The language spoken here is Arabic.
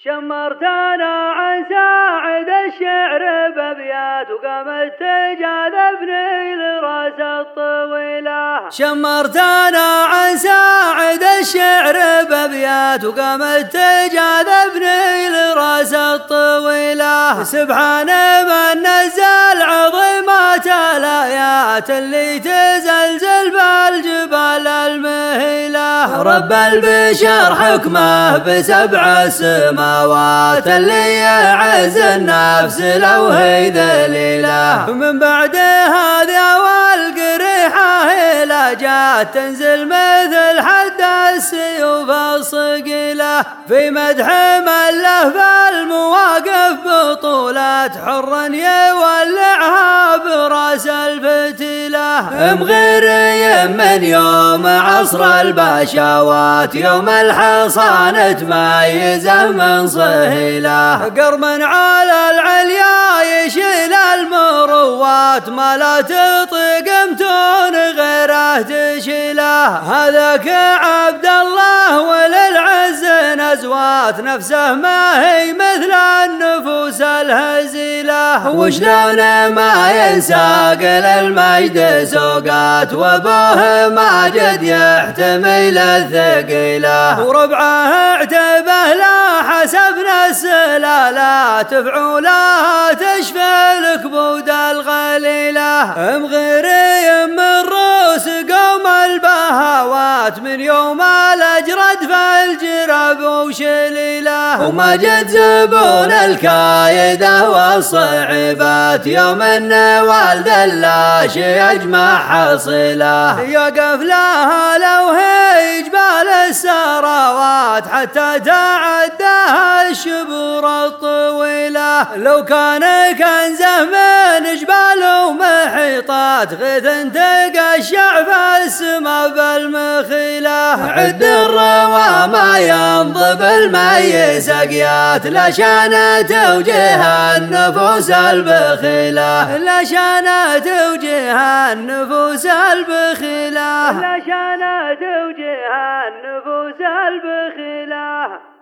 شمرتنا عن ساعد الشعر بأبيات وقامت تجاذبني لراس الطويلة. شمرتنا عن ساعد الشعر بأبيات وقامت تجاذبني لراس الطويلة. سبحان من نزل عظيمات الآيات اللي تزلزل بالجبال المهيلة. رب البشر حكمه بسبع سماوات اللي يعز النفس لو هي ذليلة. من بعد هذا والقريحة إلى جات تنزل مثل حد السيوف الصقيلة. في مدح من له بالمواقف بطولات حرا يولعها براس الفتيلة. مغري من يوم عصر البشوات يوم الحصان تميزه من صهيلة. قرم على العليا يشيل المروات ما لا تطيق متون غيره تشيله. هذاك عبد الله وللعز نزوات نفسه ما هي مثل النفوس الهزيلة. وشلون ما ينساق للمجد سوقات وابوه ماجد يحتمل الثقيلة. وربعه اعتبه لا حسبنا السلالات فعولها تشفي الكبود الغليلة. مغري من رؤوس قوم البهوات من يوم الأجرد في الجرب وشليلة. وماجد زبون الكايدة والصعيبات يوم النوال دلاش يجمع حصيله. يقف لها لو هي جبال السراوات حتى تعدها الشبور الطويلة. لو كان كنزه من جبال ومحيطات غيث تقشع في السما بالمخيلة. عد الروى ما ينضب المي سقيات لا شان توجيه النفوس البخيلة. لا شان توجيه النفوس البخيلة. لا شان توجيه النفوس البخيلة.